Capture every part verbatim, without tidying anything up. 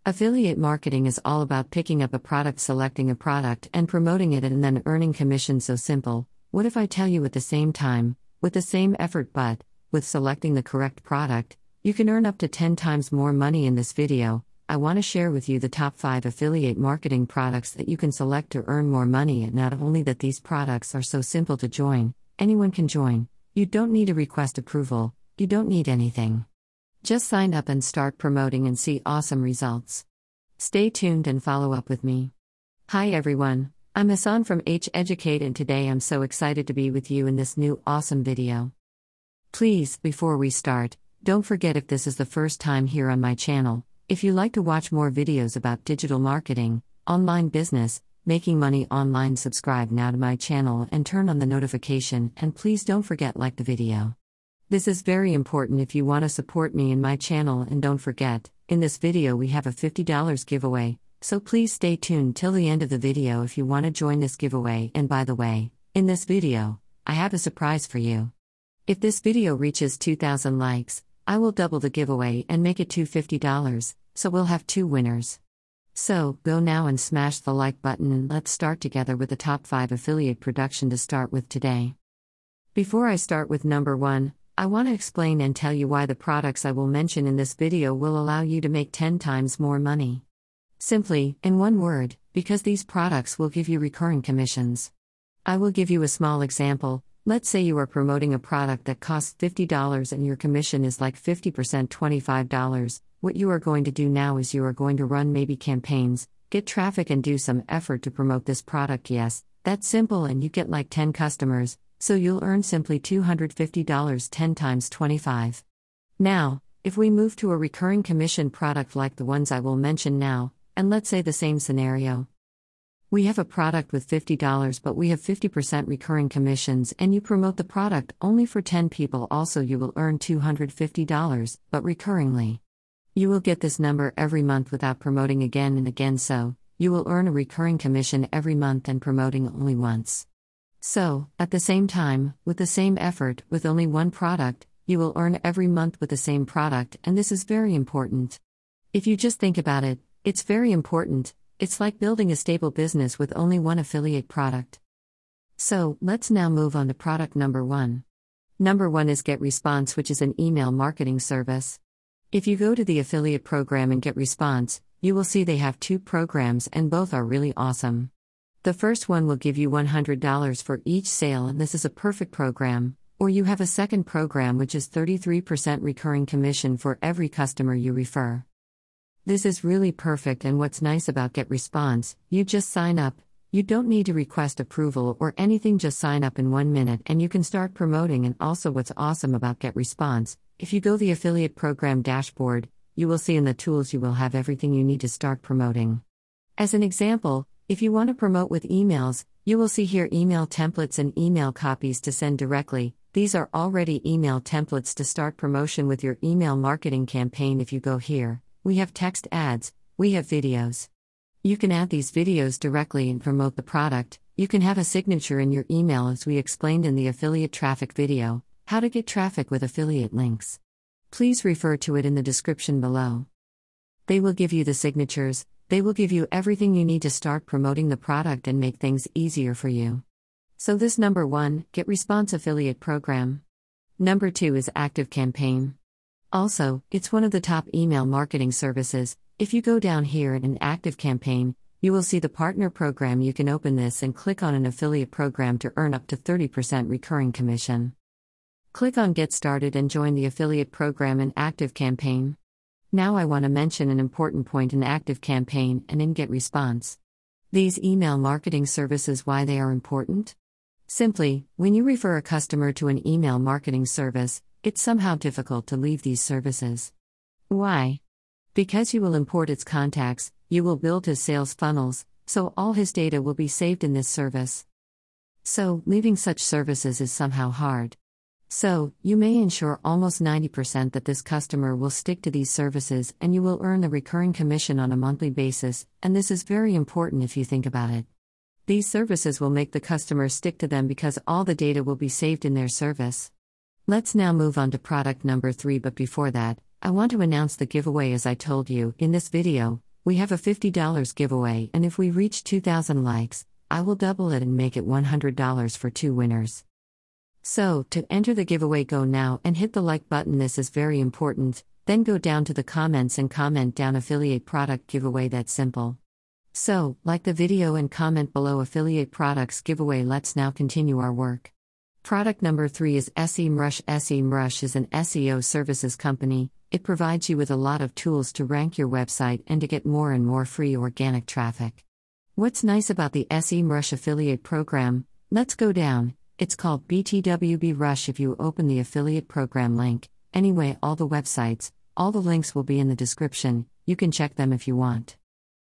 Affiliate marketing is all about picking up a product, selecting a product, and promoting it and then earning commission. So simple. What if I tell you at the same time, with the same effort but, with selecting the correct product, you can earn up to ten times more money? In this video, I want to share with you the top five affiliate marketing products that you can select to earn more money, and not only that, these products are so simple to join, anyone can join. You don't need to request approval, you don't need anything. Just sign up and start promoting and see awesome results. Stay tuned and follow up with me. Hi everyone, I'm Hassan from H Educate, and today I'm so excited to be with you in this new awesome video. Please, before we start, don't forget, if this is the first time here on my channel, if you like to watch more videos about digital marketing, online business, making money online, subscribe now to my channel and turn on the notification, and please don't forget, like the video. This is very important if you want to support me and my channel. And don't forget, in this video we have a fifty dollars giveaway, so please stay tuned till the end of the video if you want to join this giveaway. And by the way, in this video, I have a surprise for you. If this video reaches two thousand likes, I will double the giveaway and make it to fifty dollars, so we'll have two winners. So, go now and smash the like button, and let's start together with the top five affiliate production to start with today. Before I start with number one, I want to explain and tell you why the products I will mention in this video will allow you to make ten times more money. Simply, in one word, because these products will give you recurring commissions. I will give you a small example. Let's say you are promoting a product that costs fifty dollars and your commission is like fifty percent, twenty-five dollars. What you are going to do now is you are going to run maybe campaigns, get traffic, and do some effort to promote this product. Yes, that's simple, and you get like ten customers. So you'll earn simply two hundred fifty dollars, ten times twenty-five. Now, if we move to a recurring commission product like the ones I will mention now, and let's say the same scenario. We have a product with fifty dollars, but we have fifty percent recurring commissions, and you promote the product only for ten people. Also, you will earn two hundred fifty dollars, but recurringly. You will get this number every month without promoting again and again, so you will earn a recurring commission every month and promoting only once. So, at the same time, with the same effort, with only one product, you will earn every month with the same product, and this is very important. If you just think about it, it's very important. It's like building a stable business with only one affiliate product. So, let's now move on to product number one. Number one is GetResponse, which is an email marketing service. If you go to the affiliate program and GetResponse, you will see they have two programs, and both are really awesome. The first one will give you one hundred dollars for each sale, and this is a perfect program. Or you have a second program which is thirty-three percent recurring commission for every customer you refer. This is really perfect, and what's nice about GetResponse, you just sign up, you don't need to request approval or anything, just sign up in one minute and you can start promoting. And also, what's awesome about GetResponse, if you go the affiliate program dashboard, you will see in the tools you will have everything you need to start promoting. As an example, if you want to promote with emails, you will see here email templates and email copies to send directly. These are already email templates to start promotion with your email marketing campaign. If you go here, we have text ads, we have videos. You can add these videos directly and promote the product. You can have a signature in your email, as we explained in the affiliate traffic video, how to get traffic with affiliate links. Please refer to it in the description below. They will give you the signatures. They will give you everything you need to start promoting the product and make things easier for you. So this number one, GetResponse affiliate program. Number two is ActiveCampaign. Also, it's one of the top email marketing services. If you go down here in ActiveCampaign, you will see the partner program. You can open this and click on an affiliate program to earn up to thirty percent recurring commission. Click on Get Started and join the affiliate program in ActiveCampaign. Now I want to mention an important point in ActiveCampaign and in GetResponse. These email marketing services, why they are important? Simply, when you refer a customer to an email marketing service, it's somehow difficult to leave these services. Why? Because you will import its contacts, you will build his sales funnels, so all his data will be saved in this service. So, leaving such services is somehow hard. So, you may ensure almost ninety percent that this customer will stick to these services, and you will earn a recurring commission on a monthly basis, and this is very important if you think about it. These services will make the customer stick to them because all the data will be saved in their service. Let's now move on to product number three, but before that, I want to announce the giveaway. As I told you, in this video, We have a fifty dollars giveaway, and if we reach two thousand likes, I will double it and make it one hundred dollars for two winners. So, to enter the giveaway, go now and hit the like button. This is very important. Then go down to the comments and comment down affiliate product giveaway. That's simple. So, like the video and comment below affiliate products giveaway. Let's now continue our work. Product number three is SEMrush. SEMrush is an S E O services company. It provides you with a lot of tools to rank your website and to get more and more free organic traffic. What's nice about the SEMrush affiliate program? Let's go down. It's called B T W B Rush. If you open the affiliate program link, anyway, all the websites, all the links will be in the description. You can check them if you want.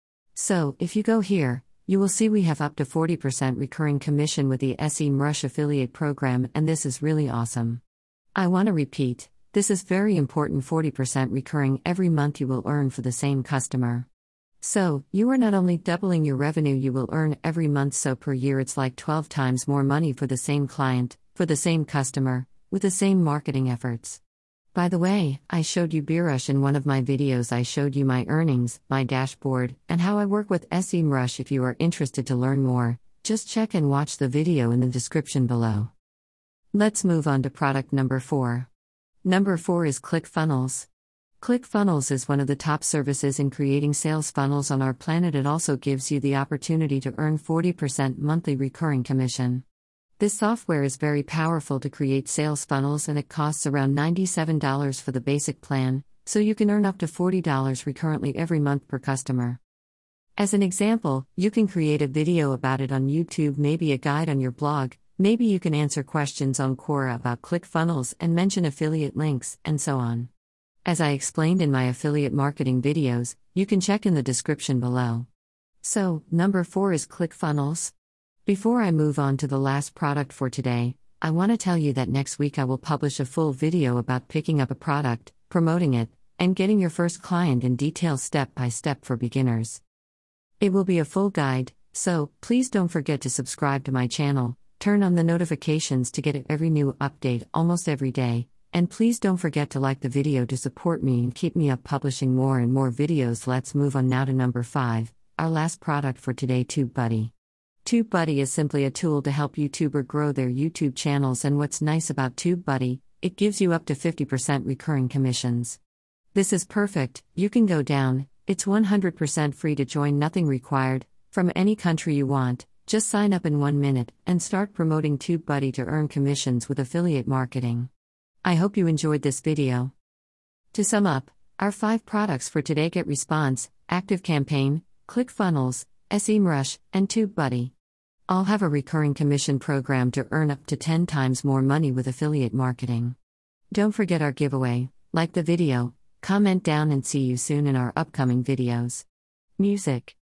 So, if you go here, you will see we have up to forty percent recurring commission with the SEMrush affiliate program, and this is really awesome. I want to repeat, this is very important. forty percent recurring every month you will earn for the same customer. So, you are not only doubling your revenue you will earn every month, so per year it's like twelve times more money for the same client, for the same customer, with the same marketing efforts. By the way, I showed you BRush in one of my videos. I showed you my earnings, my dashboard, and how I work with SEMrush. If you are interested to learn more, just check and watch the video in the description below. Let's move on to product number four. Number four is ClickFunnels. ClickFunnels is one of the top services in creating sales funnels on our planet. It also gives you the opportunity to earn forty percent monthly recurring commission. This software is very powerful to create sales funnels, and it costs around ninety-seven dollars for the basic plan, so you can earn up to forty dollars recurrently every month per customer. As an example, you can create a video about it on YouTube, maybe a guide on your blog, maybe you can answer questions on Quora about ClickFunnels and mention affiliate links, and so on. As I explained in my affiliate marketing videos, you can check in the description below. So, number four is ClickFunnels. Before I move on to the last product for today, I want to tell you that next week I will publish a full video about picking up a product, promoting it, and getting your first client in detail step by step for beginners. It will be a full guide, so please don't forget to subscribe to my channel, turn on the notifications to get every new update almost every day, and please don't forget to like the video to support me and keep me up publishing more and more videos. Let's move on now to number five, our last product for today, TubeBuddy. TubeBuddy is simply a tool to help YouTubers grow their YouTube channels, and what's nice about TubeBuddy, it gives you up to fifty percent recurring commissions. This is perfect. You can go down, it's one hundred percent free to join, nothing required, from any country you want, just sign up in one minute, and start promoting TubeBuddy to earn commissions with affiliate marketing. I hope you enjoyed this video. To sum up, our five products for today: GetResponse, ActiveCampaign, ClickFunnels, SEMrush, and TubeBuddy. All have a recurring commission program to earn up to ten times more money with affiliate marketing. Don't forget our giveaway, like the video, comment down, and see you soon in our upcoming videos. Music.